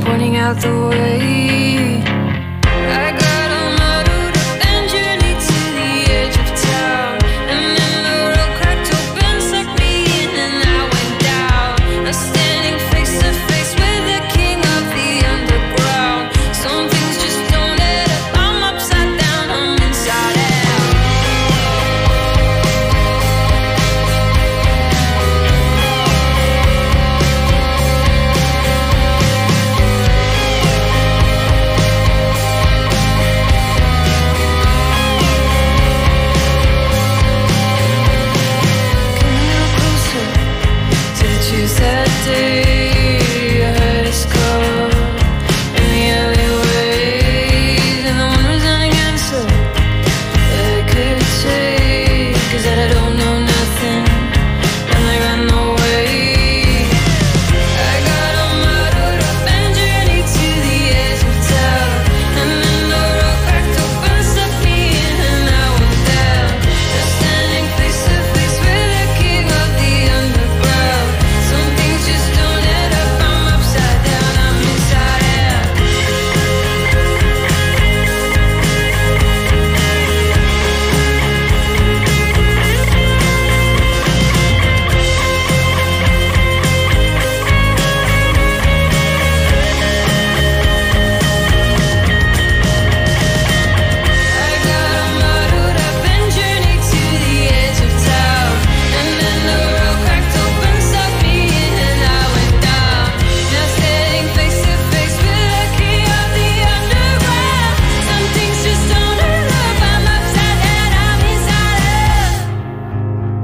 pointing out the way. I got a muddled up and journeyed to the edge of town, and then the road cracked open, sucked me in, and I went down. I'm standing face to face with the king of the underground. Some things just don't add up. I'm upside down, I'm inside out. That day I heard us call in the alleyways, and the one resounding answer that I could say, 'cause that I don't know nothing, and I got no way. I got all muddled up and journeyed to the edge of town, and then the road cracked open, sucked me in, and I went down. Now standing face to face with the king of the underground. Some things just don't add up. I'm upside down, I'm inside out. I got all muddled up and journeyed to the edge of town, and then the road cracked open, sucked me in, and I went down. Now standing face to face with the king of the underground. Some things just don't add up. I'm upside down, I'm inside out.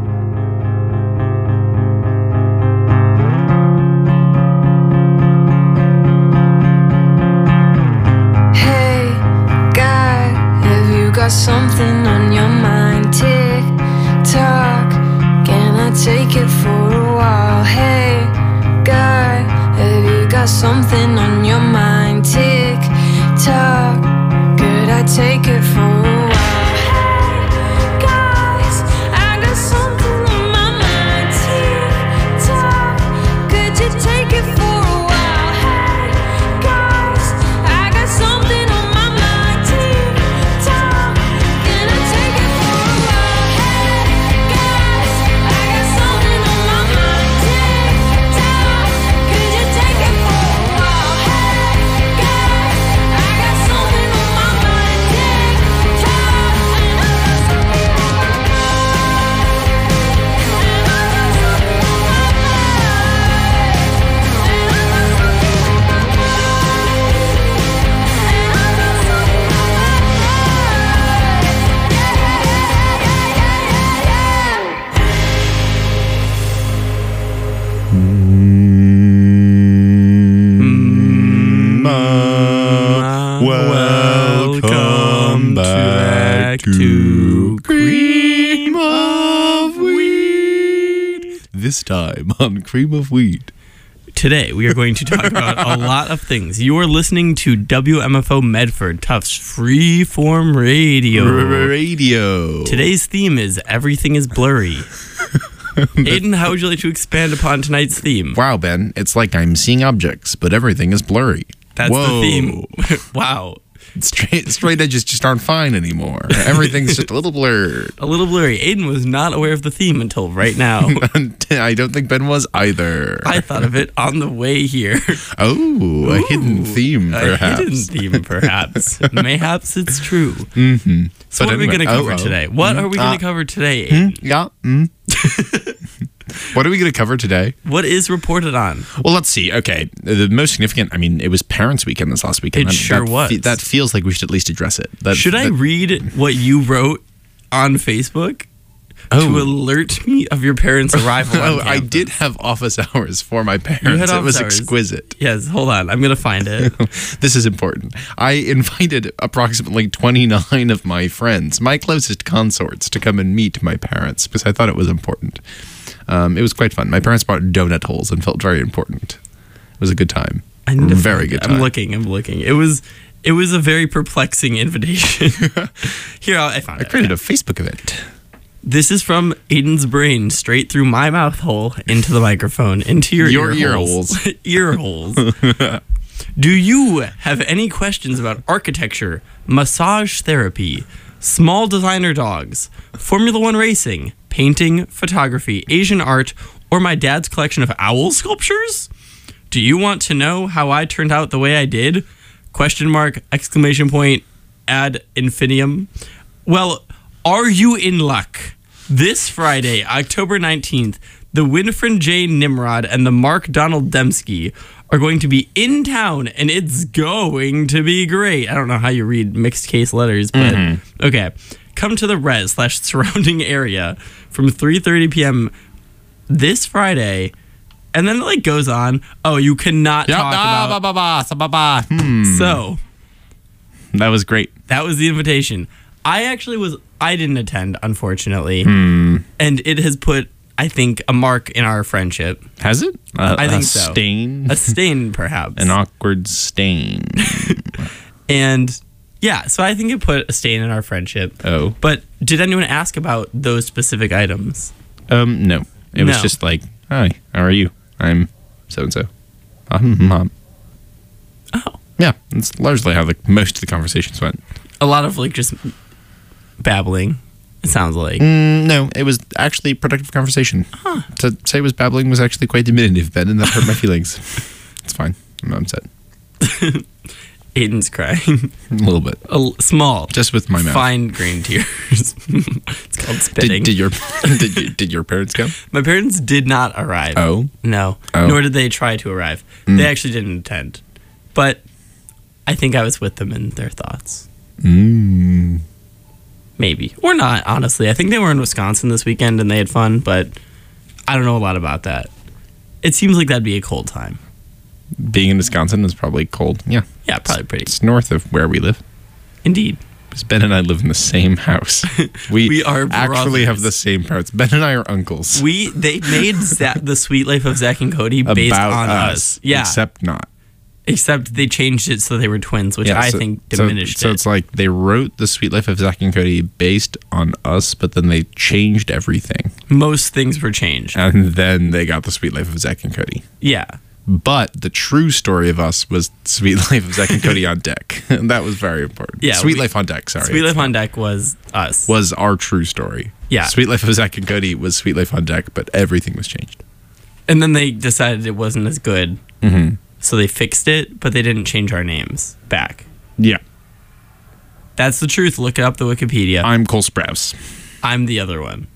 Hey, guy, have you got something on your mind? Tick tock, can I take it for a while? Hey, guy, have you got something on your mind? Tick tock, could I take it for a while? Hey, guys, I got something on my mind. Tick tock, could you take it for a while? Hey, guys, I got something on my mind. Tick tock, can I take it for a while? Hey, guys, I got something on my mind. Tick tock, could you take it for a while? Hey, guys, I got something on my mind. Tick tock, and I got something on my Welcome back to Cream of Wheat. This time on Cream of Wheat. Today, we are going to talk about a lot of things. You are listening to WMFO Medford, Tufts Freeform Radio. Radio. Today's theme is Everything is Blurry. Aiden, how would you like to expand upon tonight's theme? Wow, Ben, it's like I'm seeing objects, but everything is blurry. That's Whoa. the theme. Wow. Straight edges just aren't fine anymore. Everything's just a little blurred. A little blurry. Aiden was not aware of the theme until right now. I don't think Ben was either. I thought of it on the way here. Oh, a hidden theme, perhaps. A hidden theme, perhaps. Mayhaps it's true. Mm-hmm. So what are we going to cover today? What are we going to cover today, Aiden? Yeah. What are we going to cover today? What is reported on? Well, let's see. Okay, the most significant, I mean, it was Parents' Weekend this last weekend. It sure was. That feels like we should at least address it. Should I read what you wrote on Facebook to alert me of your parents' arrival on campus? I did have office hours for my parents. It was exquisite. Yes, hold on. I'm going to find it. This is important. I invited approximately 29 of my friends, my closest consorts, to come and meet my parents because I thought it was important. It was quite fun. My parents brought donut holes and felt very important. It was a good time. Very good time. I'm looking. It was a very perplexing invitation. Here, I found it. I created a Facebook event. This is from Aiden's brain, straight through my mouth hole, into the microphone, into your ear holes. Ear holes. Do you have any questions about architecture, massage therapy, small designer dogs, Formula One racing, painting, photography, Asian art, or my dad's collection of owl sculptures? Do you want to know how I turned out the way I did? Question mark, exclamation point, ad infinitum. Well, are you in luck? This Friday, October 19th, the Winfred J. Nimrod and the Mark Donald Dembski are going to be in town, and it's going to be great. I don't know how you read mixed case letters, but okay. Come to the res / surrounding area from 3:30 p.m. this Friday, and then it like goes on. Oh, you cannot talk about. So that was great. That was the invitation. I didn't attend, unfortunately, and it has put, I think, a mark in our friendship. Has it? I think a so. Stain? A stain, perhaps. An awkward stain. And yeah, so I think it put a stain in our friendship. Oh. But did anyone ask about those specific items? No. It was just like, hi, how are you? I'm so-and-so. Mom. Oh. Yeah, that's largely how most of the conversations went. A lot of like just babbling, it sounds like. No, it was actually productive conversation. Huh. To say it was babbling was actually quite diminutive, Ben, and that hurt my feelings. It's fine. I'm not upset. Aiden's crying. A little bit. Small. Just with my mouth. Fine grain tears. It's called spitting. Did your parents come? My parents did not arrive. Oh? No. Oh. Nor did they try to arrive. They actually didn't attend. But I think I was with them in their thoughts. Maybe. Or not, honestly. I think they were in Wisconsin this weekend and they had fun, but I don't know a lot about that. It seems like that'd be a cold time. Being in Wisconsin is probably cold. Yeah. Yeah, probably pretty. It's north of where we live. Indeed. Because Ben and I live in the same house. We are actually brothers. have the same parents. Ben and I are uncles. They made The Sweet Life of Zach and Cody based About on us. Yeah. Except they changed it so they were twins, which I think diminished So it. it's like they wrote The Sweet Life of Zach and Cody based on us, but then they changed everything. Most things were changed. And then they got The Sweet Life of Zach and Cody. Yeah. But the true story of us was Sweet Life of Zach and Cody on deck. That was very important. Yeah, Sweet Life on deck, sorry. Sweet Life on Deck was us. Was our true story. Yeah. Sweet Life of Zach and Cody was Sweet Life on deck, but everything was changed. And then they decided it wasn't as good. So they fixed it, but they didn't change our names back. Yeah. That's the truth. Look it up, the Wikipedia. I'm Cole Sprouse. I'm the other one.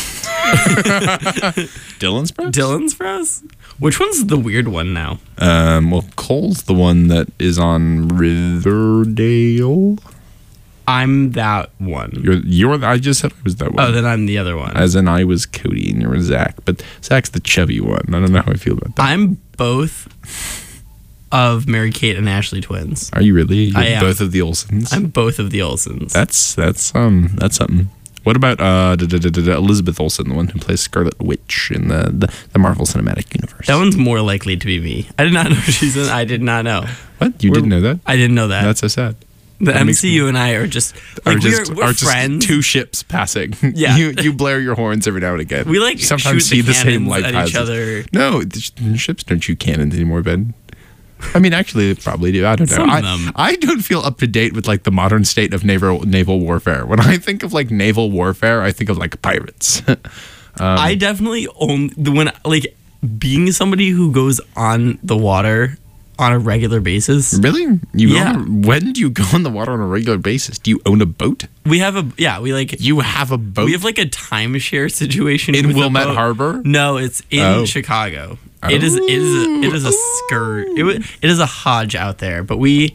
Dylan Sprouse? Dylan Sprouse? Which one's the weird one now? Well, Cole's the one that is on Riverdale. I'm that one. You're. I just said I was that one. Oh, then I'm the other one. As in, I was Cody and you were Zach, but Zach's the chubby one. I don't know how I feel about that. I'm both of Mary Kate and Ashley twins. Are you really? You're I am. both of the Olsens. I'm both of the Olsens. That's something. What about Elizabeth Olsen, the one who plays Scarlet Witch in the Marvel Cinematic Universe? That one's more likely to be me. I did not know she's in. I did not know. What? You didn't know that? I didn't know that. That's so sad. The That makes MCU and I are just like we're friends. Two ships passing. Yeah. you blare your horns every now and again. We like sometimes shoot see the the same cannons light at passes. each other. No, the ships don't shoot cannons anymore, Ben. I mean, actually, they probably do. I don't know. Some of them. I don't feel up to date with like the modern state of naval warfare. When I think of like naval warfare, I think of like pirates. I definitely own when like being somebody who goes on the water on a regular basis. Really? Yeah. When do you go on the water on a regular basis? Do you own a boat? We have You have a boat? we have like a timeshare situation In with a Wilmette boat. Harbor? No, it's in Chicago. It is a skirt. It is a hodge out there, but we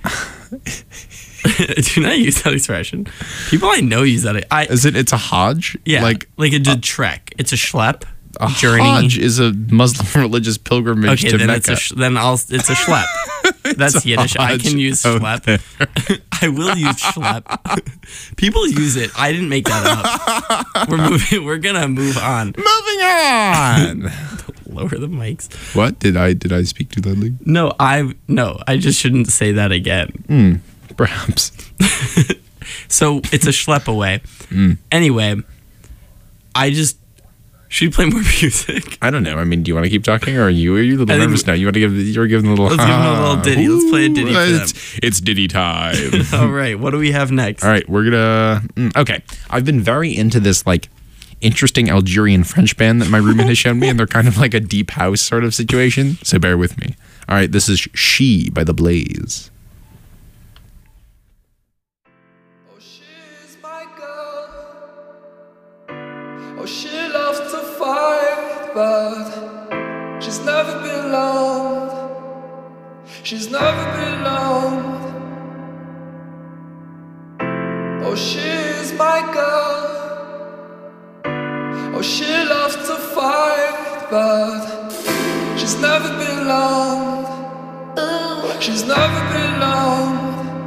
do not use that expression. People I know use that. It's a hodge? Yeah, Like a trek. It's a schlep. a journey. hodge is a Muslim religious pilgrimage Okay, to then Mecca. it's a schlep. That's a Yiddish. I hodge can use out schlep. there. I will use schlep. People use it. I didn't make that up. We're gonna move on. Moving on. Lower the mics. What did I speak too loudly? No, I just shouldn't say that again. Perhaps. So it's a schlep away. Anyway, I just Should we play more music? I don't know. I mean, do you want to keep talking, or are you a little nervous now? You want to give? You're giving a little. Let's give them a little ditty. Let's play a ditty for them. It's ditty time. All right. What do we have next? All right, we're gonna. Okay, I've been very into this like interesting Algerian French band that my roommate has shown me, and they're kind of like a deep house sort of situation. So bear with me. All right, this is She by The Blaze. Oh, she's my girl. Oh, she loves to fight, but she's never belonged. She's never belonged. Oh, she's my girl. Oh, she loves to fight, but she's never belonged. She's never belonged.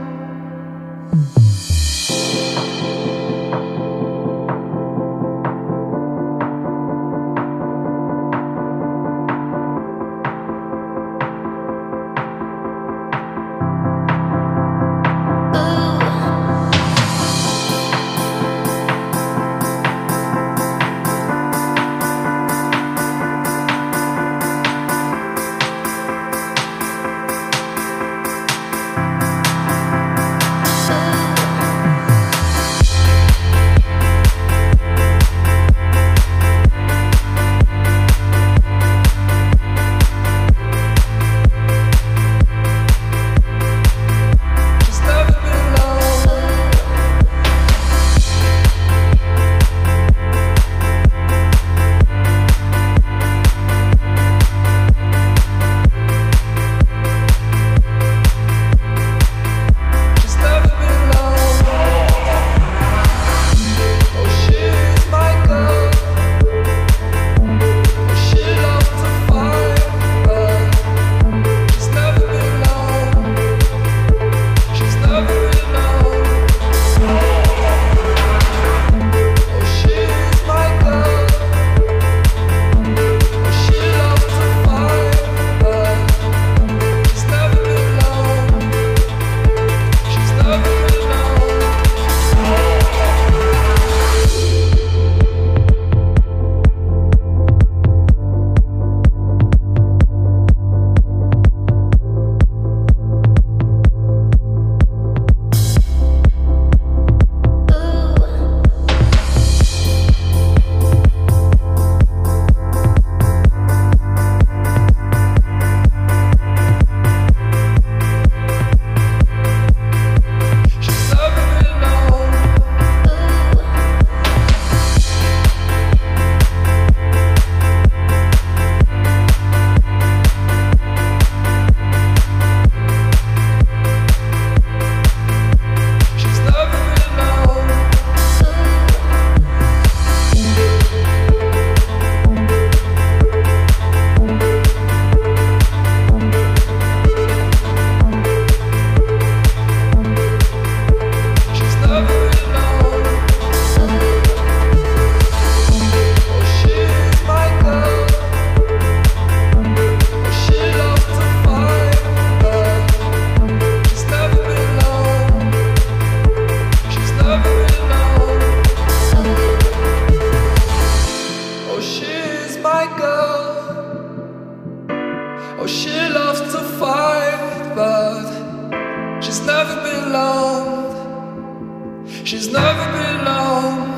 Oh, she loves to fight, but she's never belonged. She's never belonged.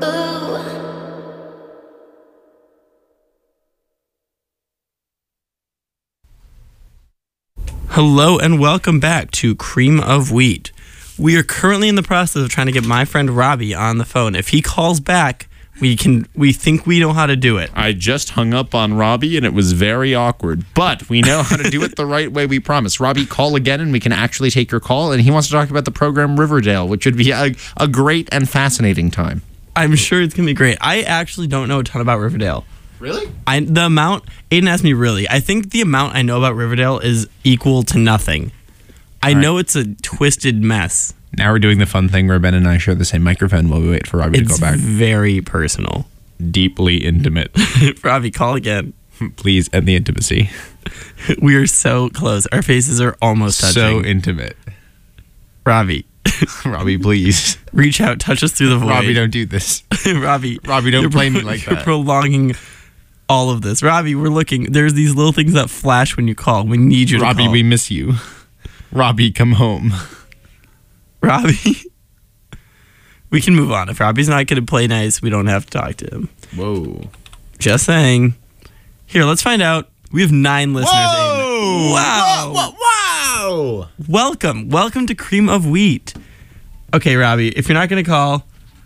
Hello and welcome back to Cream of Wheat. We are currently in the process of trying to get my friend Robbie on the phone. If he calls back, we think we know how to do it. I just hung up on Robbie and it was very awkward, but we know how to do it the right way, we promise. Robbie, call again and we can actually take your call. And he wants to talk about the program Riverdale, which would be a great and fascinating time. I'm sure it's going to be great. I actually don't know a ton about Riverdale. Really? Aiden asked me really. I think the amount I know about Riverdale is equal to nothing. I know it's a twisted mess. Now we're doing the fun thing where Ben and I share the same microphone while we wait for Robbie to go back. It's very personal. Deeply intimate. Robbie, call again. Please end the intimacy. We are so close. Our faces are almost touching. So intimate. Robbie. Robbie, please. Reach out, touch us through the void. Robbie, don't do this. Robbie, Robbie, don't play me like you're that. prolonging all of this. Robbie, we're looking. There's these little things that flash when you call. We need you to Robbie, call. we miss you. Robbie, come home. Robbie, we can move on. If Robbie's not going to play nice, we don't have to talk to him. Whoa. Just saying. Here, let's find out. We have 9 listeners. Whoa! Wow. Wow! Welcome to Cream of Wheat. Okay, Robbie, if you're not going to call,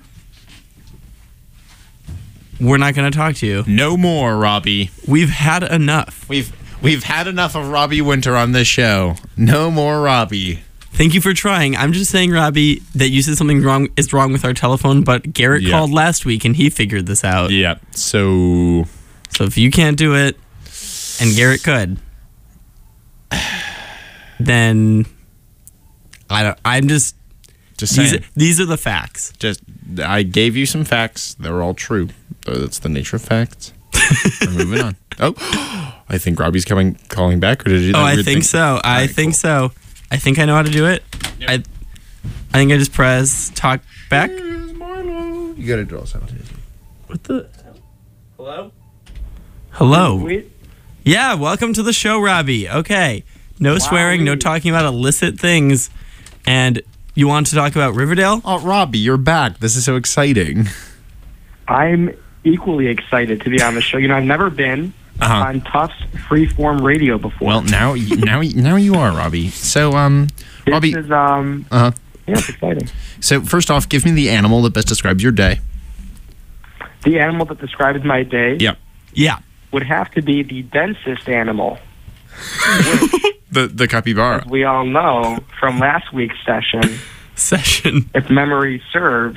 we're not going to talk to you. No more, Robbie. We've had enough. We've had enough of Robbie Winter on this show. No more Robbie. Thank you for trying. I'm just saying, Robbie, that you said something is wrong with our telephone, but Garrett called last week and he figured this out. Yeah. So if you can't do it, and Garrett could, then I'm just saying. These are the facts. I gave you some facts. They're all true. That's the nature of facts. We're moving on. Oh, I think Robbie's calling back. Or did you? I think so. I think so. I think I know how to do it. Yep. I think I just press talk back. You got to draw something. What the hell? Hello? Yeah, welcome to the show, Robbie. Okay. No swearing, no talking about illicit things. And you want to talk about Riverdale? Oh, Robbie, you're back. This is so exciting. I'm equally excited to be on the show. I've never been on Tufts Freeform Radio before. Well, now you are, Robbie. So, Robbie, this is yeah, it's exciting. So, first off, give me the animal that best describes your day. The animal that describes my day. Yep. Yeah. Would have to be the densest animal. The capybara. As we all know from last week's session, if memory serves,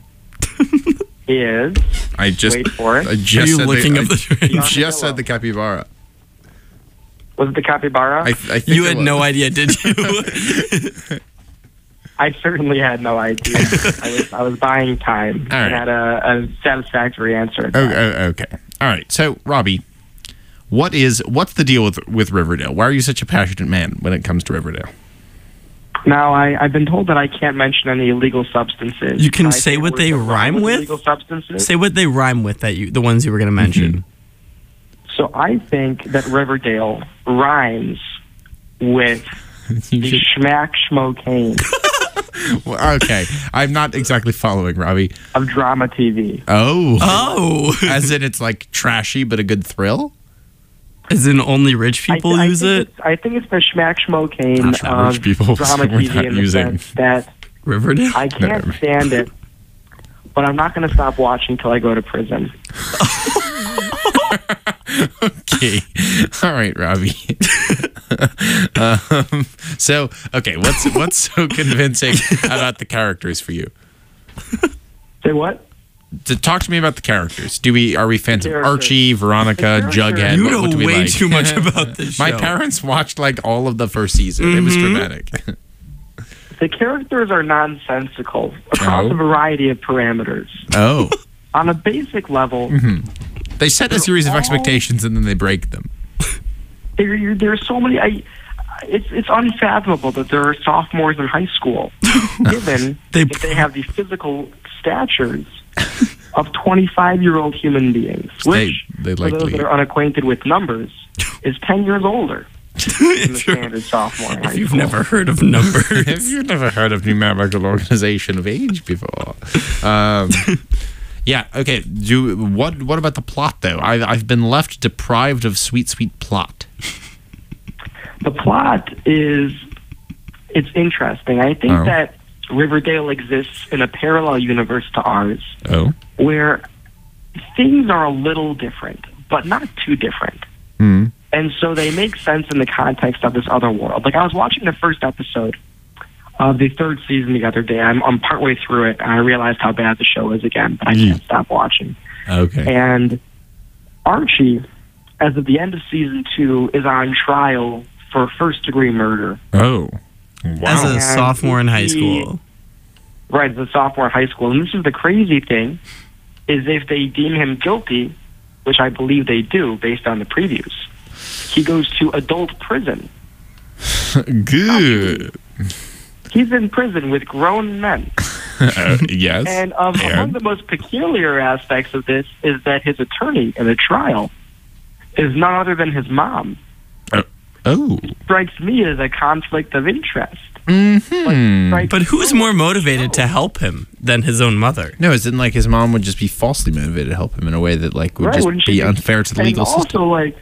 is wait for it. Are you looking up the trend? Just said the capybara. Was it the capybara? I think you had no idea, did you? I certainly had no idea. I was buying time and had a satisfactory answer. Okay. All right. So, Robbie, what's the deal with Riverdale? Why are you such a passionate man when it comes to Riverdale? Now, I've been told that I can't mention any illegal substances. You can say what they rhyme with? Illegal substances? Say what they rhyme with, the ones you were going to mention. Mm-hmm. So I think that Riverdale rhymes with the schmack schmocaine. Well, okay. I'm not exactly following, Robbie. Of drama TV. Oh. As in it's like trashy but a good thrill? As in only rich people use it? I think it's the schmack schmocaine of rich people drama TV in the sense that Riverdale? I can't stand it, but I'm not going to stop watching until I go to prison. Okay. All right, Robbie. What's so convincing about the characters for you? Say what? To talk to me about the characters. Are we fans of Archie, Veronica, Jughead? You know what do we way like? too much about this show. My parents watched like all of the first season. It was dramatic. The characters are nonsensical across a variety of parameters. Oh. On a basic level, they set a series of expectations and then they break them. There's so many. It's unfathomable that there are sophomores in high school, given that they have the physical statures of 25-year-old human beings, which, for those that are unacquainted with numbers, is 10 years older than the standard sophomore in high school. You've never heard of numbers. Have you never heard of numerical organization of age before? Yeah, okay. What about the plot, though? I've been left deprived of sweet plot. The plot it's interesting. I think that Riverdale exists in a parallel universe to ours, where things are a little different, but not too different. Mm. And so they make sense in the context of this other world. Like, I was watching the first episode of the third season the other day. I'm partway through it, and I realized how bad the show is again, but I can't stop watching. Okay. And Archie, as of the end of season 2, is on trial for first-degree murder. Oh. Wow. As a sophomore in high school. Right, as a sophomore in high school. And this is the crazy thing, is if they deem him guilty, which I believe they do based on the previews, he goes to adult prison. Good. He's in prison with grown men. Yes. And among the most peculiar aspects of this is that his attorney in the trial is none other than his mom. Oh. Strikes me as a conflict of interest. But who's more motivated to help him than his own mother? No, it's in like his mom would just be falsely motivated to help him in a way that like would wouldn't just she be unfair to the legal also, system. like,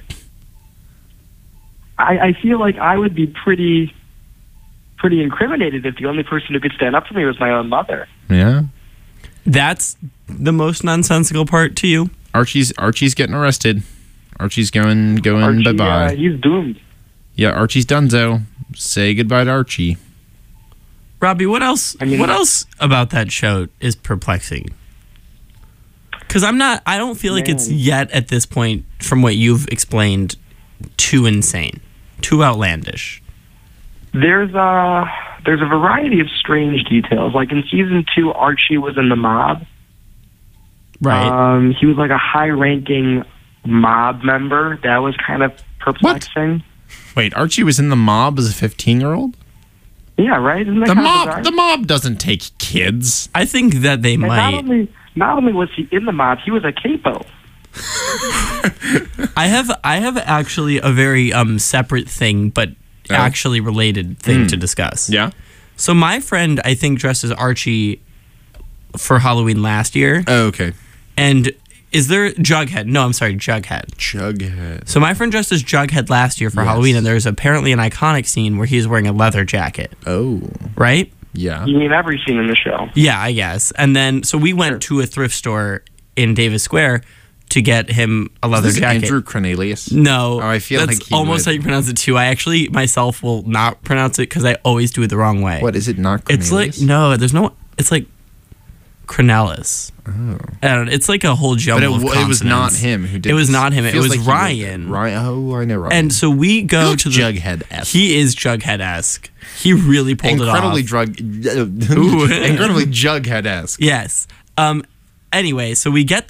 I feel like I would be pretty incriminated if the only person who could stand up for me was my own mother. Yeah. That's the most nonsensical part to you? Archie's getting arrested. Archie's going Archie, bye-bye. He's doomed. Yeah, Archie's donezo. Say goodbye to Archie. Robbie, what else about that show is perplexing? Because I don't feel like it's yet at this point, from what you've explained, too insane, too outlandish. There's a variety of strange details. Like in season 2, Archie was in the mob. Right. He was like a high-ranking mob member. That was kind of perplexing. Wait, Archie was in the mob as a 15-year-old? Yeah, right? Isn't that The kind of mob bizarre? the mob doesn't take kids. I think that they And might. not only was he in the mob, he was a capo. I have actually a very separate thing, but actually related thing to discuss. Yeah. So my friend, I think, dressed as Archie for Halloween last year. Oh, okay. And is there Jughead? No, I'm sorry, Jughead. Jughead. So my friend dressed as Jughead last year for Halloween, and there's apparently an iconic scene where he's wearing a leather jacket. Oh. Right? Yeah. You mean every scene in the show? Yeah, I guess. And then, so we went to a thrift store in Davis Square to get him a leather Is this jacket. Andrew Cornelius? No. Oh, I feel that's like he almost would. how you pronounce it too. I actually myself will not pronounce it because I always do it the wrong way. What is it? Not Cornelius? It's like no, there's no. It's like Cornelis. Oh. I don't know. It's like a whole jumble of consonants. It was not him who did. It was this. not him. It Feels was like he Ryan. Ryan. Oh, I know Ryan. And so we go to the Jughead-esque. He is Jughead-esque. He really pulled incredibly it off. incredibly Jughead-esque. Yes. Anyway, so we get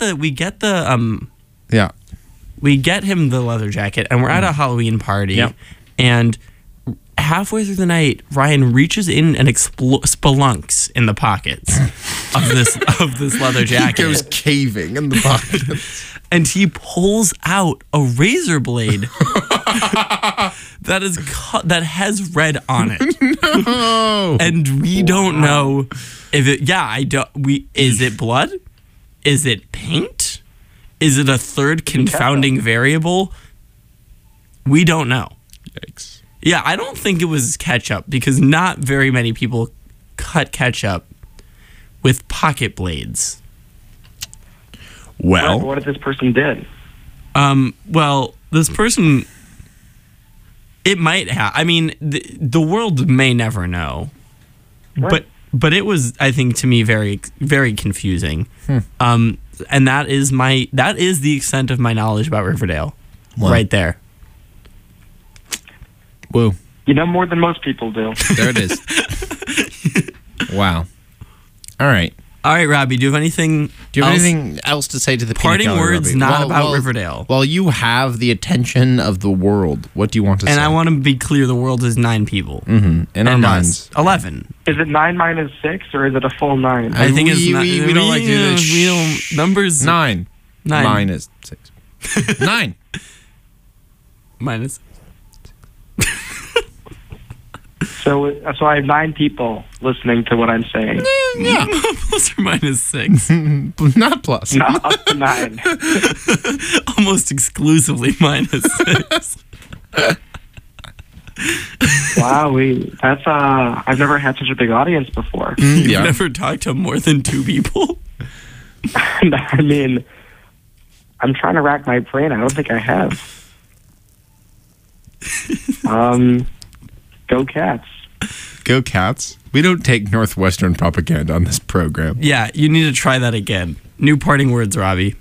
Yeah. we get him the leather jacket, and we're at a Halloween party. Yep. And halfway through the night, Ryan reaches in and spelunks in the pockets of this leather jacket. He goes caving in the pocket. And he pulls out a razor blade that has red on it. No. And we don't know if it. Yeah, I don't. Is it blood? Is it paint? Is it a third confounding variable? We don't know. Yikes. Yeah, I don't think it was ketchup because not very many people cut ketchup with pocket blades. Well, What if this person did? Well, this person, it might have. I mean, the world may never know, Right. but it was, I think, to me, very, very confusing. And that is the extent of my knowledge about Riverdale, right there. whoa. You know more than most people do. There it is. Wow. All right. All right, Robbie, do you have anything? Do you have else? anything else to say to the Parting peanut gallery, words Robbie? not about Riverdale. Well, you have the attention of the world. What do you want to say? And I want to be clear: the world is 9 people. In our And minds. us, 11. Is it 9 minus 6 or is it a full 9? I think it's we not. don't like to do this. We don't, numbers. 9. 9. Mine is 6. 9. Minus. So I have 9 people listening to what I'm saying. Yeah. Plus or minus 6. Not plus. No, up to 9. Almost exclusively minus 6. Wow, that's I've never had such a big audience before. You've Yeah. never talked to more than 2 people? I mean, I'm trying to rack my brain. I don't think I have. Go Cats. Go Cats. We don't take Northwestern propaganda on this program. Yeah, you need to try that again. New parting words, Robbie.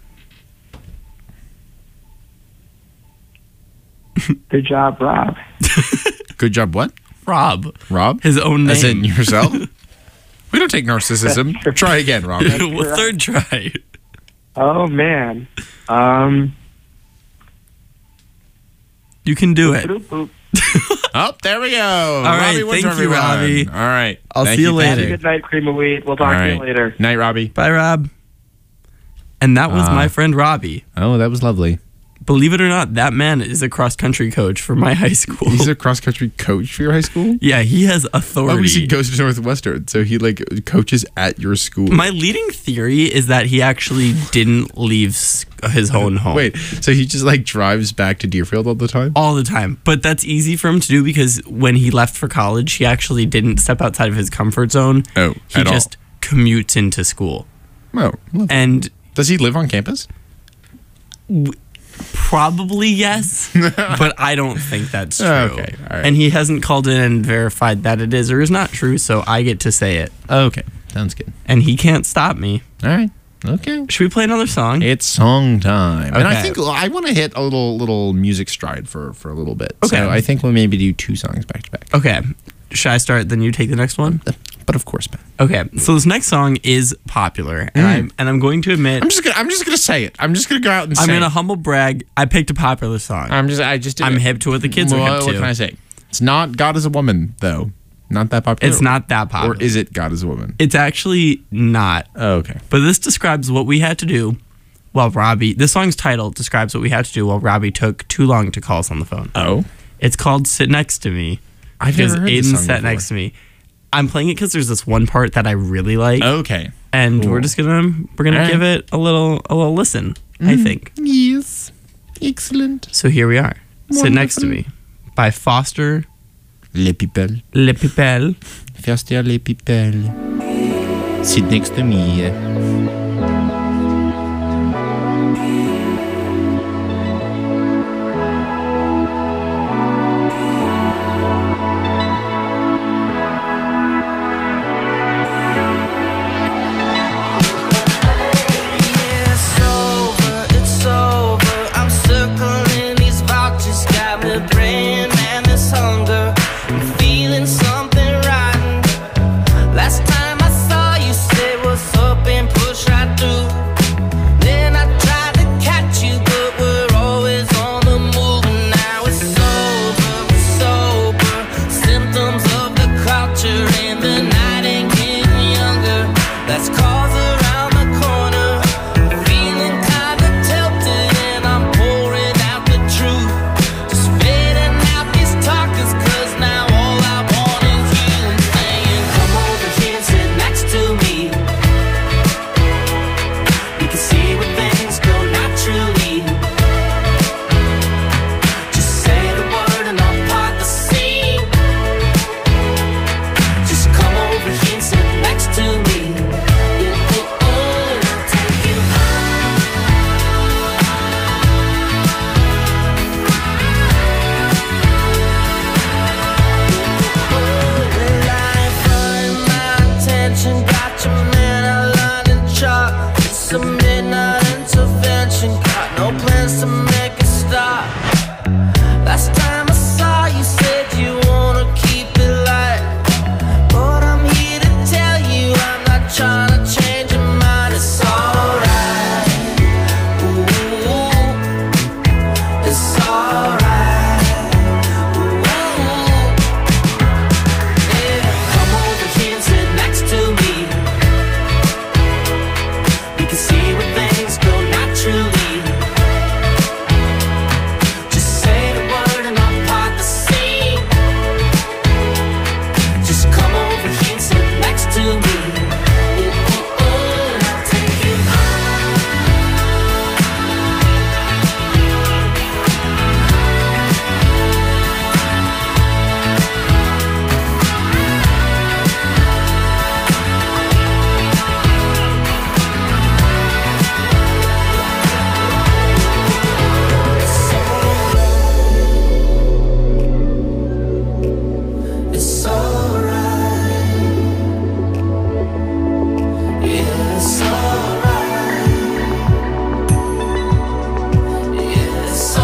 Good job, Rob. Good job, what? Rob. Rob? His own name. As in yourself? We don't take narcissism. Try again, Rob. Well, third try. Oh man. You can do it. Boop, boop. Oh, there we go. All right, Robbie, thank you, Robbie. All right. I'll see you Patty. later. Good night, Cream of Wheat. We'll talk to you later. Night, Robbie. Bye, Rob. And that was my friend Robbie. Oh, that was lovely. Believe it or not, that man is a cross-country coach for my high school. He's a cross-country coach for your high school? Yeah, he has authority. Oh, he goes to Northwestern, so he like coaches at your school. My leading theory is that he actually didn't leave his own home. Wait, so he just like drives back to Deerfield all the time? All the time. But that's easy for him to do because when he left for college, he actually didn't step outside of his comfort zone. Oh, he just commutes into school. Oh, lovely. And does he live on campus? Probably yes, but I don't think that's true. Okay, all right. And he hasn't called in and verified that it is or is not true, so I get to say it. Okay, sounds good. And he can't stop me. All right, okay. Should we play another song? It's song time. Okay. And I think I want to hit a little music stride for a little bit. Okay. So I think we'll maybe do 2 songs back to back. Okay. Should I start, then you take the next one? But of course, Ben. Okay, so this next song is popular, and I'm going to admit I'm just gonna say it. I'm just gonna go out and say I'm gonna it. humble brag. I picked a popular song. I just did I'm it. hip to what the kids are hip to. What can I say? It's not God is a Woman though. Not that popular. It's not that popular. Or is it God is a Woman? It's actually not. Oh, okay. But this describes what we had to do while Robbie. This song's title describes what we had to do while Robbie took too long to call us on the phone. Oh. It's called "Sit Next to Me." I've never heard this Aiden song sat before. next to me. I'm playing it because there's this one part that I really like. Okay. And Cool. we're gonna right. give it a little listen. I think. Yes. Excellent. So here we are. Sit Next to Me by Foster Les people. Le Pipel. Foster les people. Sit next to me. It's over. I'm circling these vouchers, got me praying, man, this hunger. I'm feeling something rotten. Last time I saw you, say what's up and push right through. Then I tried to catch you, but we're always on the move. And now it's sober. Symptoms of the culture, and the night ain't getting younger. That's cause around the corner. Feeling kinda tilted, and I'm pouring out the truth. Just fading out these talkers, cause now all I want is you. And saying, come over here and sit next to me. We can see where things go naturally. Just say the word and I'll part the sea. Just come over here and sit next to me. Take you got your man outlined in chalk. It's a midnight intervention. Got no plans to make it stop. Last time I saw you, said you wanna keep it light. But I'm here to tell you, I'm not trying to change your mind. It's alright. Ooh, it's alright. Ooh. Yeah, come over here and sit next to me. We can see where things go naturally. Just say the word and I'll part the sea. Just come over here and sit next to me. Take you It's alright. Yeah, it's alright. Yeah, it's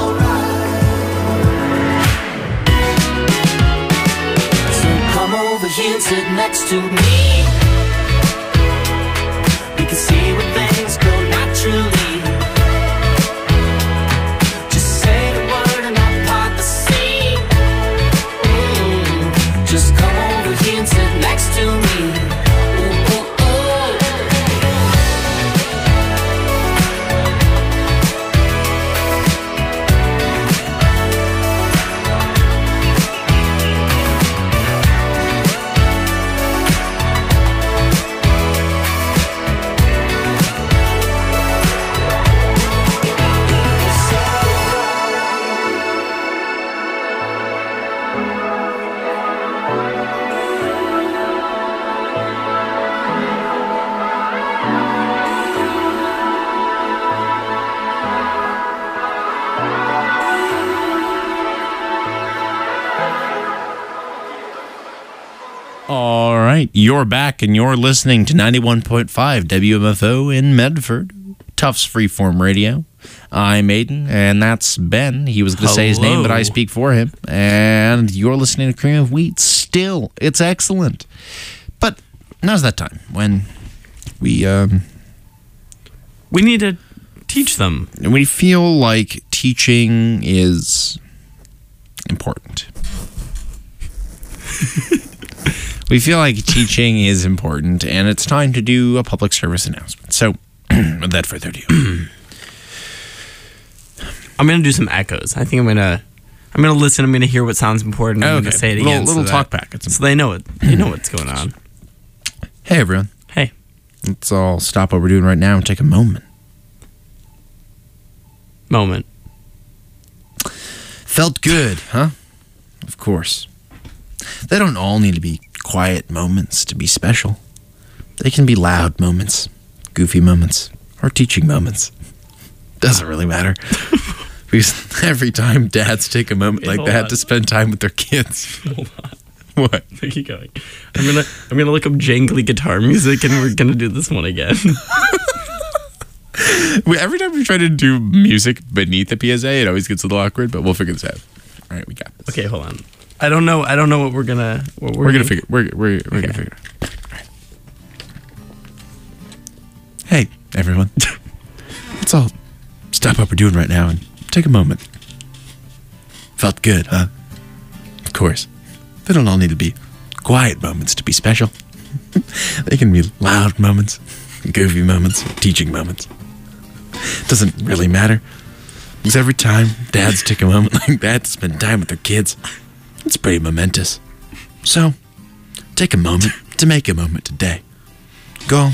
alright. So come over here and sit next to me. We can see where things go naturally. Just say the word and I'll part the sea. over here and sit next to me. Ooh, ooh, ooh. All right, you're back and you're listening to 91.5 WMFO in Medford, Tufts Freeform Radio. I'm Aiden, and that's Ben. He was going to say his name, but I speak for him. And you're listening to Cream of Wheat. Still, it's excellent. But now's that time when we need to teach them. We feel like teaching is important. We feel like teaching is important, and it's time to do a public service announcement. So, without further ado, I'm gonna do some echoes. I think I'm gonna listen. I'm gonna hear what sounds important. I'm gonna say it again. Little talk back. So they know it. They know what's going on. Hey everyone. Hey. Let's all stop what we're doing right now and take a moment. Felt good, huh? Of course. They don't all need to be quiet moments to be special. They can be loud moments, goofy moments, or teaching moments. Doesn't really matter. Because every time dads take a moment like that to spend time with their kids. Hold on. What? Keep going. I'm gonna look up jangly guitar music, and we're gonna do this one again. Every time we try to do music beneath the PSA, it always gets a little awkward, but we'll figure this out. All right, we got this. Okay, hold on. I don't know what we're gonna. We're gonna figure. We're gonna figure it out. All right. Hey, everyone. Let's all stop what we're doing right now and take a moment. Felt good, huh? Of course. They don't all need to be quiet moments to be special. They can be loud moments, goofy moments, teaching moments. Doesn't really matter. Because every time dads take a moment like that to spend time with their kids, it's pretty momentous. So, take a moment to make a moment today. Call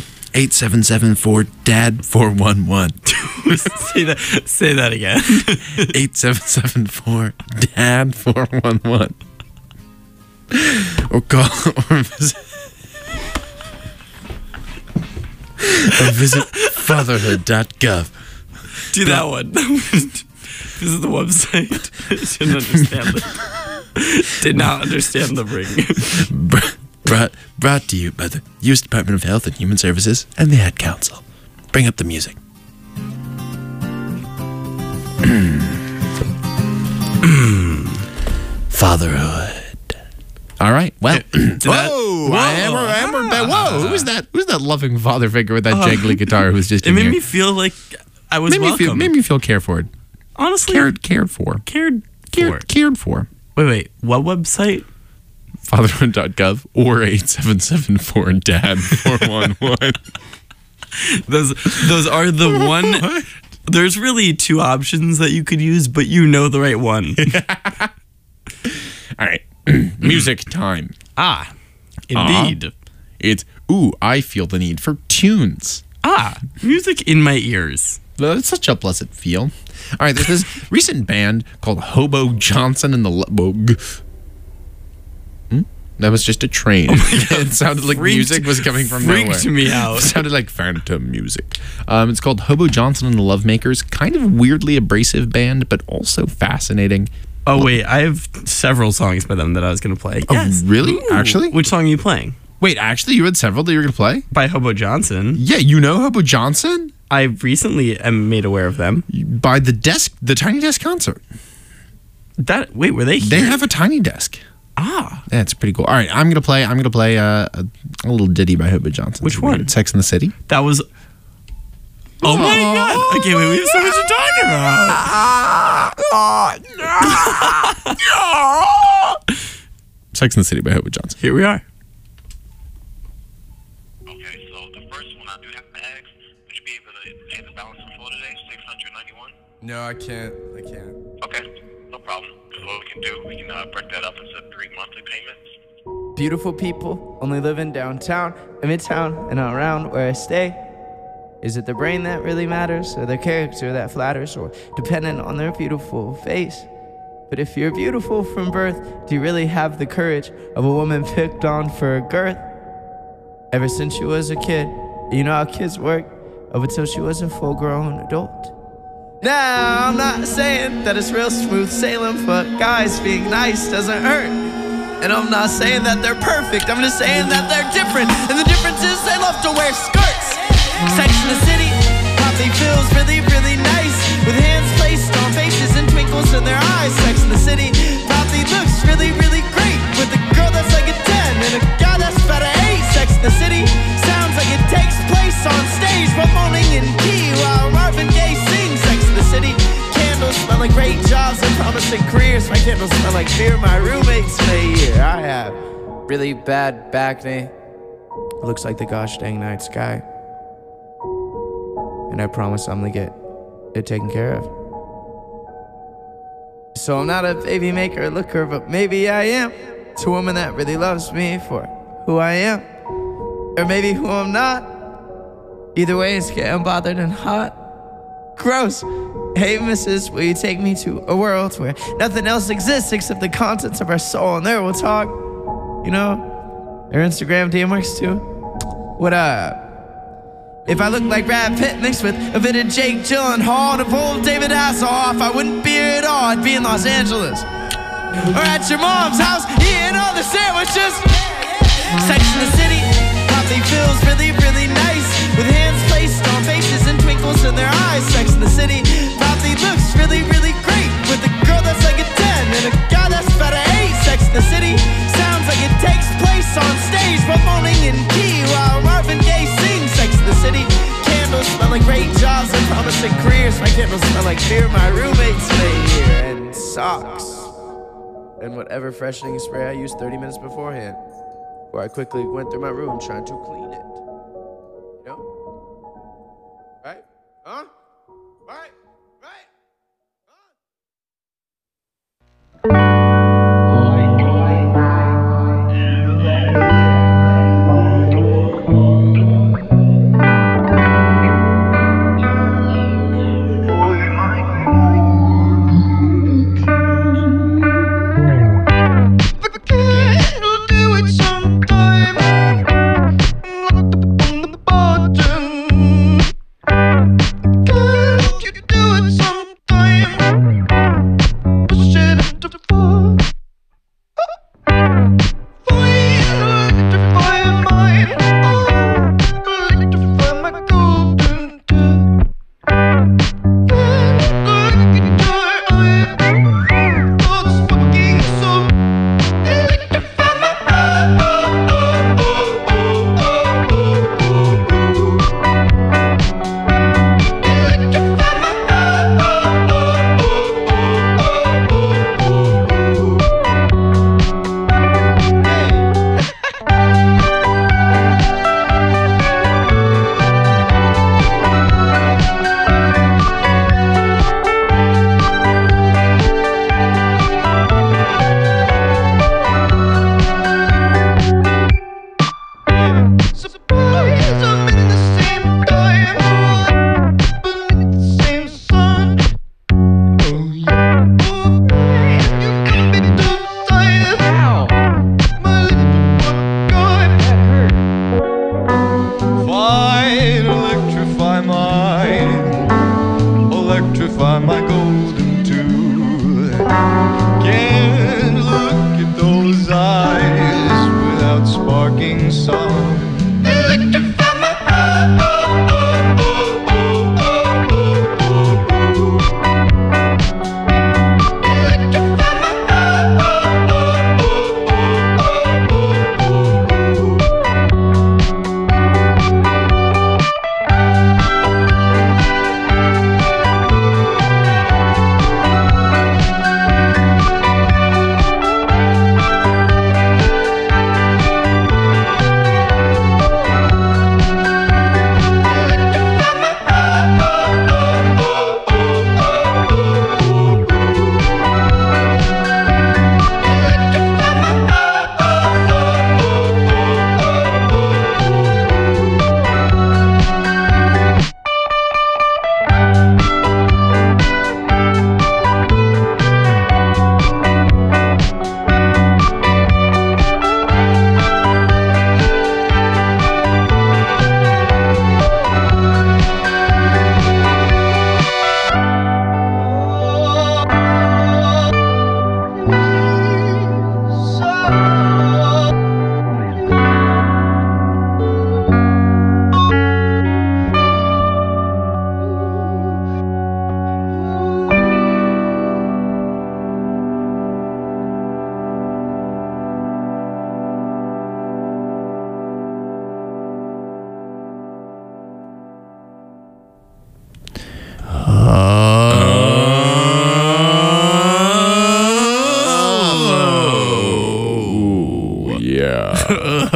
877-4DAD-411. Say that again. 877-4DAD-411. Or visit fatherhood.gov. Do that one. Visit the website. Didn't understand it. Did not understand the ring. Brought to you by the U.S. Department of Health and Human Services and the Ad Council. Bring up the music. Fatherhood. All right. Well. Whoa! Who's that loving father figure with that jangly guitar who was just in here? It made me feel like I was welcome. Made me feel cared for. Honestly, cared for. Cared for. Wait. What website? Fatherhood.gov or 877-4DAD-411. Those are the one. There's really two options that you could use, but you know the right one. All right. Music time. Indeed. It's, I feel the need for tunes. Music in my ears. It's such a pleasant feel. All right, there's this recent band called Hobo Johnson and the That was just a train. It sounded like music was coming from nowhere. Freaked me out. It sounded like phantom music. It's called Hobo Johnson and the Lovemakers. Kind of weirdly abrasive band, but also fascinating. Oh, wait. I have several songs by them that I was going to play. Oh, yes. really? Ooh. Actually? Which song are you playing? Wait, actually, you had several that you were going to play? By Hobo Johnson. Yeah, you know Hobo Johnson? I recently am made aware of them. By the Tiny Desk concert. Wait, were they here? They have a Tiny Desk. Yeah, it's pretty cool. All right, I'm gonna play a little ditty by Hobo Johnson. Which one? Sex in the City. That was. Oh my God! Okay, wait, we have so much to talk about. Sex and the City by Hope Johnson. Here we are. Okay, so the first one I do have to ask, would you be able to pay the balance in full today, $691? No, I can't. Okay, no problem. Because what we can do, we can break that up into 3 monthly payments. Beautiful people only live in downtown, in midtown, and around where I stay. Is it the brain that really matters, or the character that flatters, or dependent on their beautiful face? But if you're beautiful from birth, do you really have the courage of a woman picked on for her girth? Ever since she was a kid, you know how kids work, up until she was a full-grown adult. Now, I'm not saying that it's real smooth sailing for guys being nice doesn't hurt. And I'm not saying that they're perfect, I'm just saying that they're different. And the difference is they love to wear skirts. Sex in the City probably feels really, really nice, with hands placed on faces and twinkles in their eyes. Sex in the City probably looks really, really great, with a girl that's like a 10 and a guy that's about an 8. Sex in the City sounds like it takes place on stage, but moaning in key while Marvin Gaye sings. Sex in the City, candles smell like great jobs and promising careers. My candles smell like beer my roommates made here. I have really bad back knee. It looks like the gosh dang night sky. And I promise I'm gonna get it taken care of. So I'm not a baby maker or looker, but maybe I am. It's a woman that really loves me for who I am, or maybe who I'm not. Either way, it's getting bothered and hot. Gross. Hey, missus, will you take me to a world where nothing else exists except the contents of our soul, and there we'll talk. You know, their Instagram DM works too. What up? If I look like Brad Pitt mixed with a bit of Jake Gyllenhaal to pull David Hasselhoff, I wouldn't be here at all. I'd be in Los Angeles or at your mom's house eating all the sandwiches. Sex in the City probably feels really, really nice, with hands placed on faces and twinkles in their eyes. Sex in the City probably looks really, really great, with a girl that's like a 10 and a guy that's about an 8. Sex in the City sounds like it takes place on stage, but moaning in key while Marvin Gaye sings. Sex in the City, candles smell like great jobs and promising careers. My candles smell like beer my roommates made here, and socks, and whatever freshening spray I used 30 minutes beforehand, where I quickly went through my room trying to clean it. You know? Right? Huh? Right? Right? We'll do it sometime. Lock the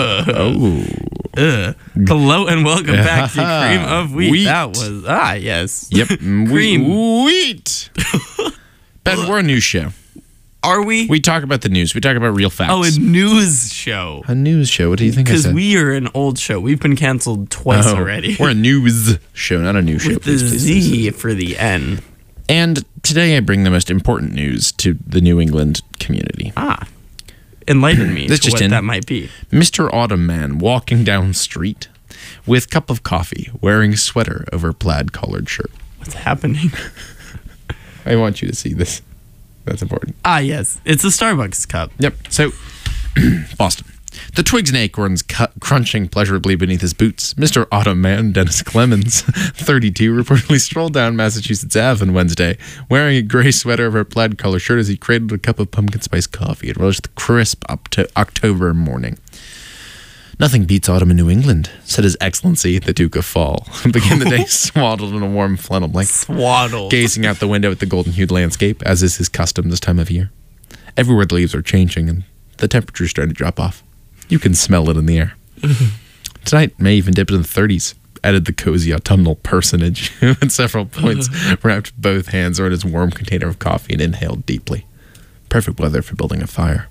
Oh. Hello and welcome back to Cream of Wheat. That was, yes. Yep. Cream. Wheat. Ben, we're a news show. Are we? We talk about the news. We talk about real facts. Oh, a news show. A news show. What do you think I Because said? we are an old show. We've been canceled twice already. We're a news show, not a news show. With the Z for the N. And today I bring the most important news to the New England community. Enlighten me This to just what in. that might be. Mr. Autumn Man walking down street with cup of coffee, wearing sweater over plaid collared shirt. What's happening? I want you to see this. That's important. Yes. It's a Starbucks cup. Yep. So, Boston. The twigs and acorns crunching pleasurably beneath his boots. Mr. Autumn Man, Dennis Clemens, 32, reportedly strolled down Massachusetts Ave on Wednesday, wearing a gray sweater over a plaid collar shirt as he cradled a cup of pumpkin spice coffee and relished the crisp up to October morning. Nothing beats autumn in New England, said His Excellency, the Duke of Fall. Began the day swaddled in a warm flannel blanket. Swaddled. Gazing out the window at the golden-hued landscape, as is his custom this time of year. Everywhere the leaves are changing and the temperature's starting to drop off. You can smell it in the air. Tonight may even dip into the 30s, added the cozy autumnal personage, who at several points wrapped both hands around his warm container of coffee and inhaled deeply. Perfect weather for building a fire.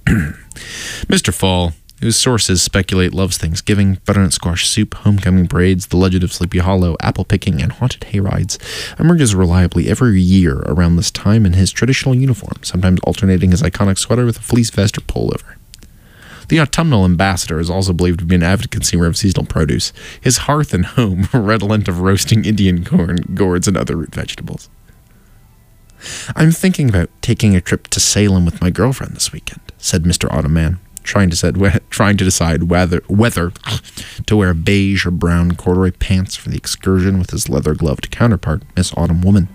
Mr. Fall, whose sources speculate loves Thanksgiving, butternut squash soup, homecoming parades, the legend of Sleepy Hollow, apple picking, and haunted hay rides, emerges reliably every year around this time in his traditional uniform, sometimes alternating his iconic sweater with a fleece vest or pullover. The autumnal ambassador is also believed to be an avid consumer of seasonal produce, his hearth and home redolent of roasting Indian corn, gourds, and other root vegetables. I'm thinking about taking a trip to Salem with my girlfriend this weekend, said Mr. Autumn Man, trying to decide whether to wear beige or brown corduroy pants for the excursion with his leather-gloved counterpart, Miss Autumn Woman.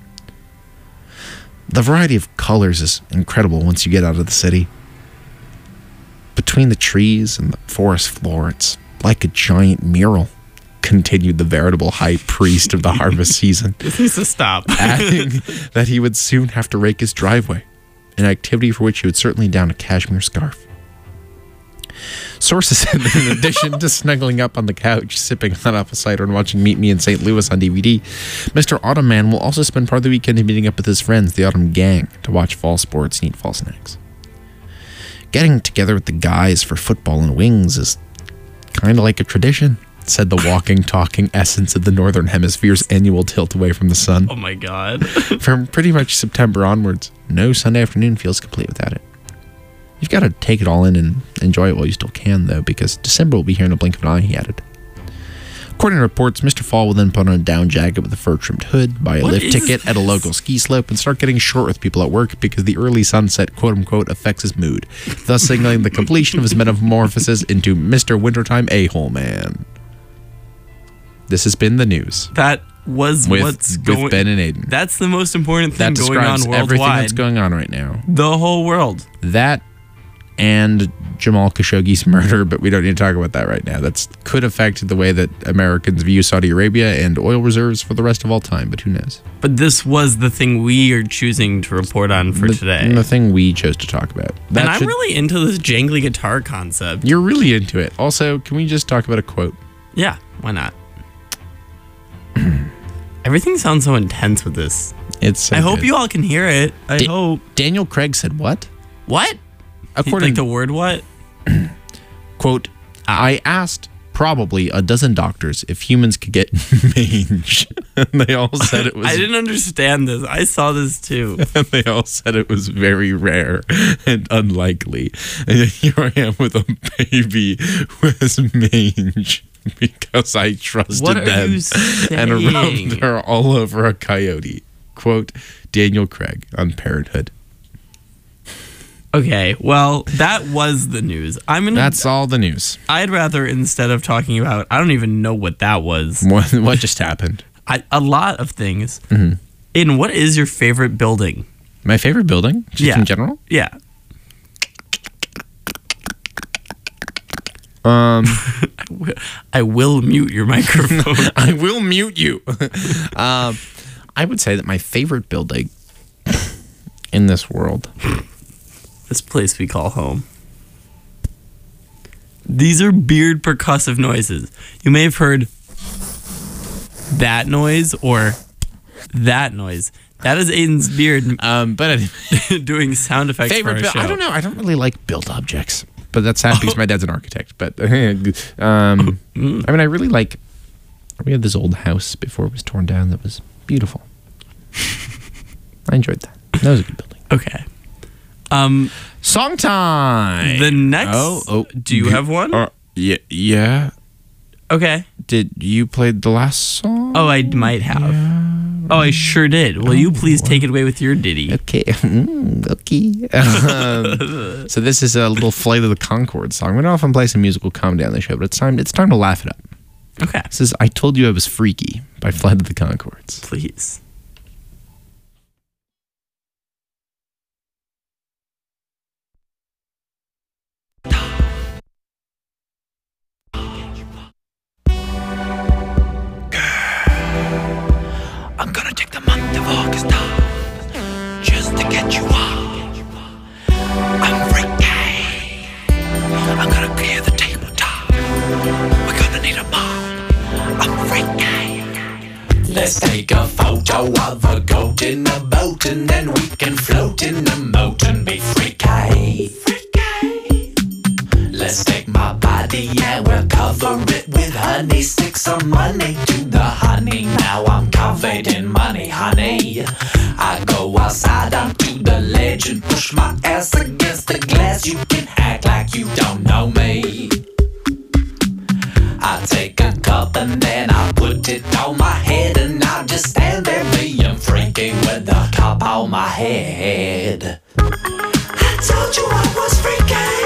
The variety of colors is incredible once you get out of the city. Between the trees and the forest floor, it's like a giant mural, continued the veritable high priest of the harvest season. This needs to stop. Adding that he would soon have to rake his driveway, an activity for which he would certainly don a cashmere scarf. Sources said that in addition to snuggling up on the couch, sipping hot apple cider and watching Meet Me in St. Louis on DVD, Mr. Autumn Man will also spend part of the weekend meeting up with his friends, the Autumn Gang, to watch fall sports and eat fall snacks. Getting together with the guys for football and wings is kind of like a tradition, said the walking, talking essence of the Northern Hemisphere's annual tilt away from the sun. Oh my God. From pretty much September onwards, no Sunday afternoon feels complete without it. You've got to take it all in and enjoy it while you still can, though, because December will be here in a blink of an eye, he added. According to reports, Mr. Fall will then put on a down jacket with a fur-trimmed hood, buy a lift ticket at a local ski slope, and start getting short with people at work because the early sunset, quote-unquote, affects his mood, thus signaling the completion of his metamorphosis into Mr. Wintertime A-Hole Man. This has been the news. That was what's going on. With Ben and Aiden. That's the most important thing that going on describes worldwide. everything that's going on right now. The whole world. That and Jamal Khashoggi's murder, but we don't need to talk about that right now. That could affect the way that Americans view Saudi Arabia and oil reserves for the rest of all time, but who knows? But this was the thing we are choosing to report on for today. The thing we chose to talk about. And I'm really into this jangly guitar concept. You're really into it. Also, can we just talk about a quote? Yeah, why not? Everything sounds so intense with this. It's so I hope good. you all can hear it. I hope. Daniel Craig said what? What? According like the word what? Quote, I asked probably a dozen doctors if humans could get mange. And they all said it was... I didn't understand this. I saw this too. And they all said it was very rare and unlikely. And yet here I am with a baby who has mange because I trusted them and rubbed her all over a coyote. Quote, Daniel Craig on Parenthood. Okay, well, that was the news. That's all the news. I'd rather, instead of talking about, I don't even know what that was. What just happened? A lot of things. Mm-hmm. Aiden, what is your favorite building? My favorite building? Just in general? Yeah. I will mute your microphone. I will mute you. I would say that my favorite building in this world, this place we call home, These are beard percussive noises. You may have heard that noise or that noise. That is Aiden's beard, but doing sound effects for our show. I don't know. I don't really like built objects, but that's sad because my dad's an architect. But I mean, I really like. We had this old house before it was torn down that was beautiful. I enjoyed that. That was a good building. Okay. Song time. The next. Do you have one? Yeah. Okay. Did you play the last song? Oh, I might have. Yeah. Oh, I sure did. Will you please take it away with your ditty? Okay. Okay. So this is a little Flight of the Conchords song. We don't often play some musical comedy on the show, but it's time to laugh it up. Okay. This is I Told You I Was Freaky by Flight of the Conchords. Please. I'm gonna take the month of August off just to get you off. I'm freaky. I'm gonna clear the tabletop. We're gonna need a mop. I'm freaky. Let's take a photo of a goat in a boat, and then we can float in the moat and be freaky. Let's take my body and we'll cover it with honey. Stick some money to the honey. Now I'm covered in money, honey. I go outside onto the ledge and push my ass against the glass. You can act like you don't know me. I take a cup and then I put it on my head, and I just stand there being freaky with the cup on my head. I told you I was freaky.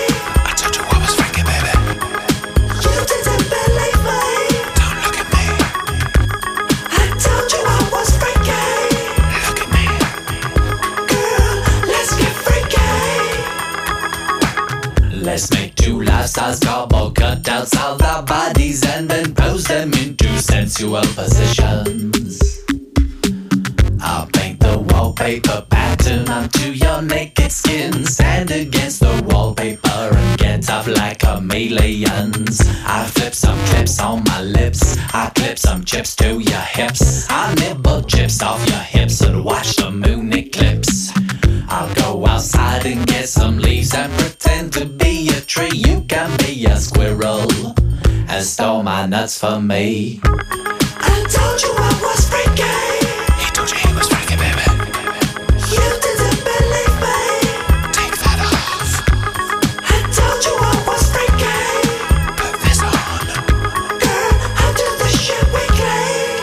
Let's make two life-size cardboard cutouts of our bodies and then pose them into sensual positions. I'll paint the wallpaper pattern onto your naked skin. Stand against the wallpaper and get off like chameleons. I flip some clips on my lips. I clip some chips to your hips. I nibble chips off your hips and watch the moon eclipse. I'll go outside and get some leaves and pretend to be a tree. You can be a squirrel and store my nuts for me. I told you I was freaky. He told you he was freaky, baby. You didn't believe me. Take that off. I told you I was freaky. Put this on. Girl, I do this shit weekly.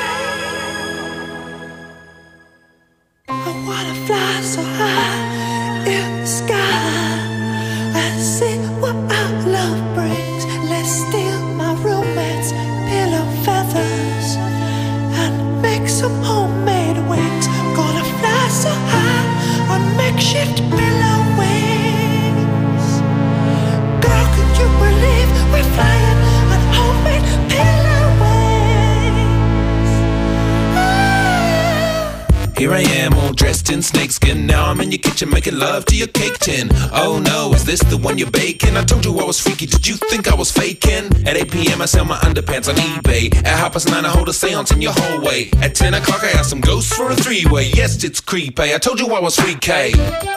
I wanna fly so high in the sky and see what our love brings. Let's steal my roommate's pillow feathers and make some homemade wings. Gonna fly so high on makeshift pillow wings. Girl, can you believe we're flying on homemade pillow wings? Here I am, all dressed in snakeskin. Now I'm in your kitchen making love to your cake tin. Oh no, is this the one you're baking? I told you I was freaky, did you think I was faking? At 8 p.m. I sell my underpants on eBay. At 9:30 I hold a seance in your hallway. At 10 o'clock I ask some ghosts for a three-way. Yes, it's creepy, I told you I was freaky.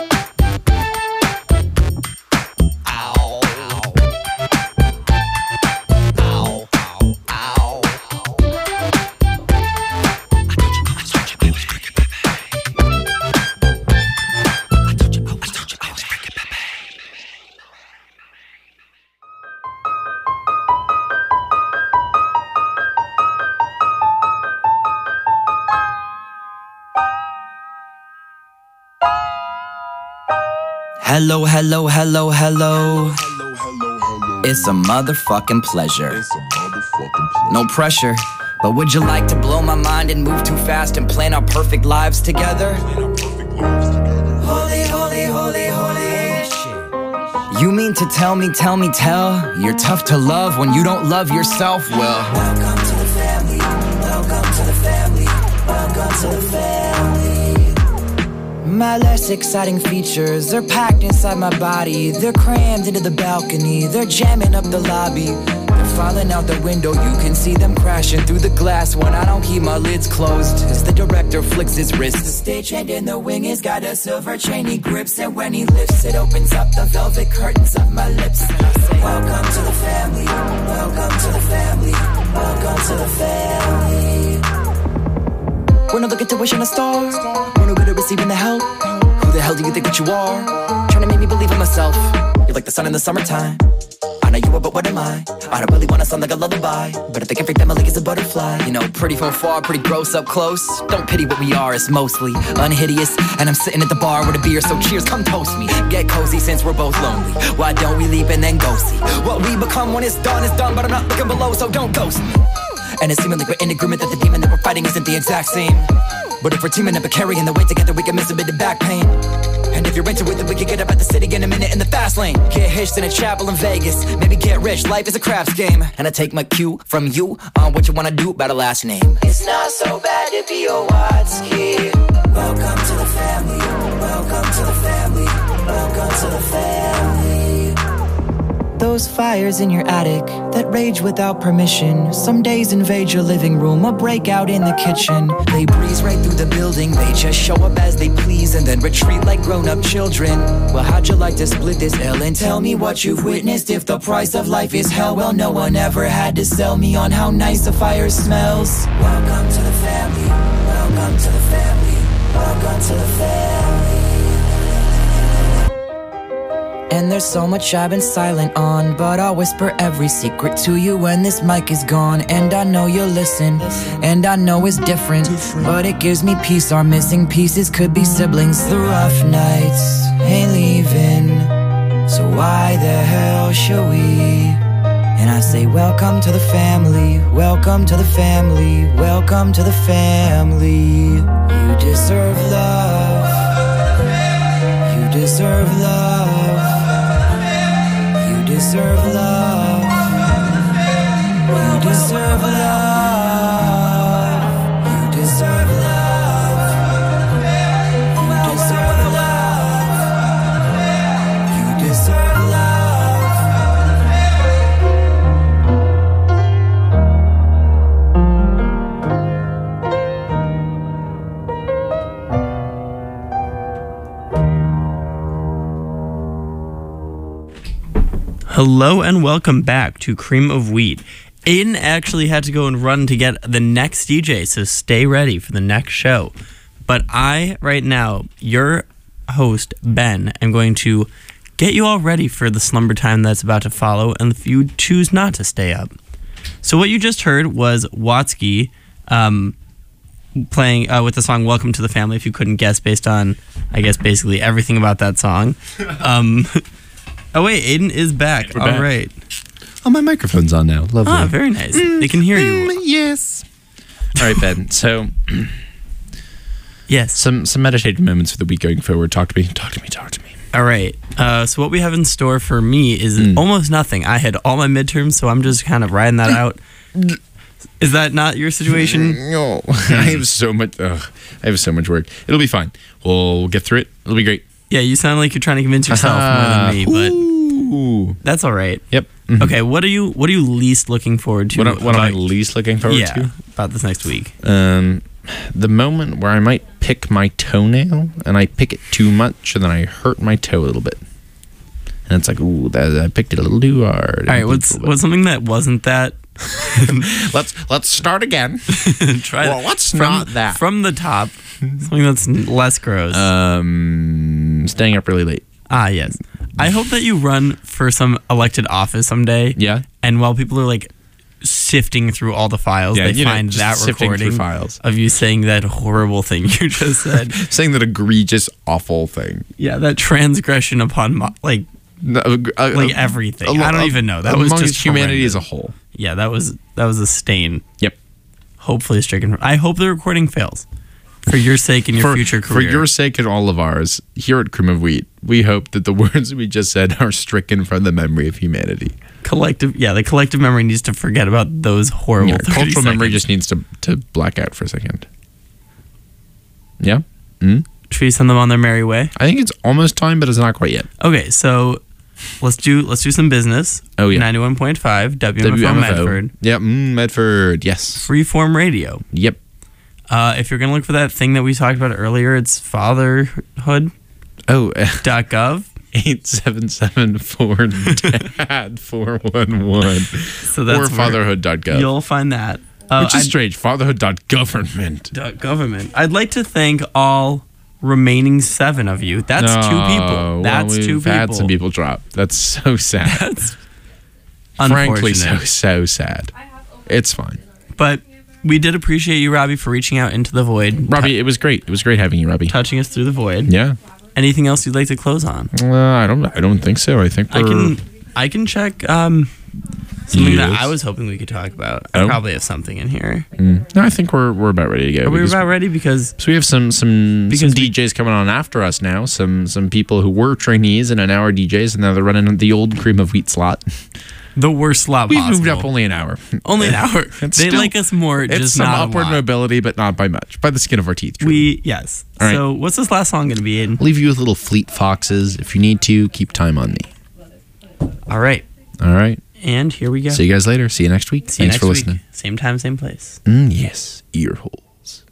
Hello, hello, hello, hello. It's a motherfucking pleasure. No pressure, but would you like to blow my mind and move too fast and plan our perfect lives together? Holy, holy, holy, holy. You mean to tell me, you're tough to love when you don't love yourself? Well, welcome to the family, welcome to the family, welcome to the family. My less exciting features are packed inside my body. They're crammed into the balcony. They're jamming up the lobby. They're falling out the window. You can see them crashing through the glass when I don't keep my lids closed. As the director flicks his wrist, the stagehand in the wing has got a silver chain he grips, and when he lifts, it opens up the velvet curtains of my lips. And I say, welcome to the family. Welcome to the family. Welcome to the family. We're not looking to wish on a star. We're no good at receiving the help. Who the hell do you think that you are? Trying to make me believe in myself. You're like the sun in the summertime. I know you are, but what am I? I don't really wanna sound like a lullaby, but I think every family is a butterfly. You know, pretty from far, pretty gross up close. Don't pity what we are, it's mostly unhideous. And I'm sitting at the bar with a beer, so cheers, come toast me. Get cozy since we're both lonely. Why don't we leap and then go see what we become when it's done, but I'm not looking below, so don't ghost me. And it's seeming like we're in agreement that the demon that we're fighting isn't the exact same. But if we're teaming up and carrying the weight together, we can miss a bit of back pain. And if you're into it, then we can get up at the city in a minute in the fast lane. Get hitched in a chapel in Vegas. Maybe get rich, life is a craps game. And I take my cue from you on what you wanna do about a last name. It's not so bad to be a Watsky. Welcome to the family. Welcome to the family. Welcome to the family. Those fires in your attic that rage without permission. Some days invade your living room or break out in the kitchen. They breeze right through the building. They just show up as they please and then retreat like grown-up children. Well, how'd you like to split this L and tell me what you've witnessed? If the price of life is hell, well, no one ever had to sell me on how nice the fire smells. Welcome to the family. Welcome to the family. Welcome to the family. And there's so much I've been silent on, but I'll whisper every secret to you when this mic is gone. And I know you'll listen, and I know it's different, but it gives me peace. Our missing pieces could be siblings. The rough nights ain't leaving, so why the hell should we? And I say welcome to the family. Welcome to the family. Welcome to the family. You deserve love. You deserve love. You deserve love. You deserve love. You deserve love. You deserve love. You deserve Hello and welcome back to Cream of Wheat. Aiden actually had to go and run to get the next DJ, so stay ready for the next show. But I, right now, your host, Ben, am going to get you all ready for the slumber time that's about to follow, and if you choose not to stay up. So what you just heard was Watsky playing with the song Welcome to the Family, if you couldn't guess based on, I guess, basically everything about that song. Oh, wait, Aiden is back. All right. Oh, my microphone's on now. Lovely. Ah, very nice. They can hear you. Yes. All right, Ben. So, yes. Some meditative moments for the week going forward. Talk to me. Talk to me. Talk to me. All right. So what we have in store for me is almost nothing. I had all my midterms, so I'm just kind of riding that out. Is that not your situation? No. I have so much. I have so much work. It'll be fine. We'll get through it. It'll be great. Yeah, you sound like you're trying to convince yourself more than me, but that's all right. Yep. Mm-hmm. Okay, what are you least looking forward to? What am I least looking forward to? About this next week. The moment where I might pick my toenail and I pick it too much and then I hurt my toe a little bit. And it's like, ooh, I picked it a little too hard. All right, what's something that wasn't that? Let's start again. Try well, what's not that? From the top. Something that's less gross. Staying up really late. Ah, yes. I hope that you run for some elected office someday. Yeah. And while people are like sifting through all the files, they find that recording of you saying that horrible thing you just said. Saying that egregious, awful thing. Yeah, that transgression upon everything. I don't even know. That was just humanity horrendous. as a whole. Yeah, that was a stain. Yep. Hopefully stricken. I hope the recording fails. For your sake and your future career. For your sake and all of ours, here at Cream of Wheat, we hope that the words we just said are stricken from the memory of humanity. The collective memory needs to forget about those horrible 30 cultural seconds. memory just needs to black out for a second. Yeah? Should we send them on their merry way? I think it's almost time, but it's not quite yet. Okay, so let's do some business. Oh, yeah. 91.5 WMFO Medford. Yep, Medford, yes. Freeform radio. Yep. If you're going to look for that thing that we talked about earlier, it's fatherhood.gov. Oh, 877-4DAD-411. So that's or fatherhood.gov. You'll find that. Which is strange. Fatherhood.government. Government. I'd like to thank all remaining 7 of you. That's 2 people. That's 2 people. We've had some people drop. That's so sad. That's frankly unfortunate. so sad. It's fine. But we did appreciate you, Robbie, for reaching out into the void. Robbie, it was great. It was great having you, Robbie. Touching us through the void. Yeah. Anything else you'd like to close on? I don't think so. I think I can check something that I was hoping we could talk about. I probably have something in here. No, I think we're about ready to go. Are we about ready? Because we have some DJs coming on after us now. Some people who were trainees and are now DJs, and now they're running the old cream of wheat slot. The worst slot We've possible. moved up only an hour. Only an hour. They like us more, it's just some not upward a lot. mobility, but not by much. By the skin of our teeth. Truly. Yes. All right. So what's this last song going to be in? Leave you with little Fleet Foxes. If you need to, keep time on me. All right. And here we go. See you guys later. See you next week. Thanks for listening. Same time, same place. Yes. Ear holes.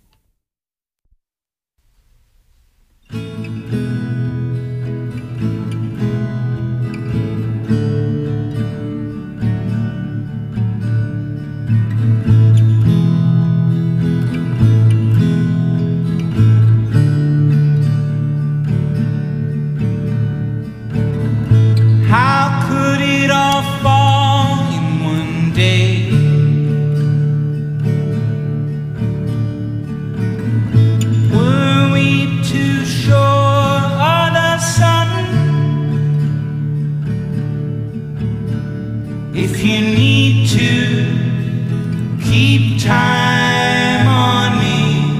How could it all fall in one day? Were we too sure of the sun? If you need to keep time on me,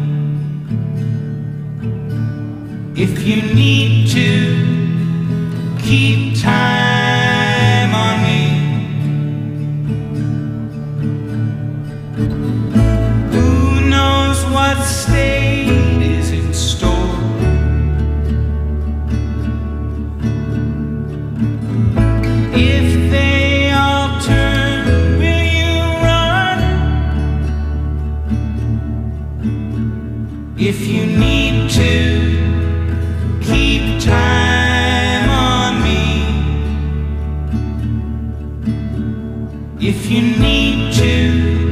if you need to keep time on me. Who knows what state is in store? If they all turn, will you run? If you need to keep time on me, if you need to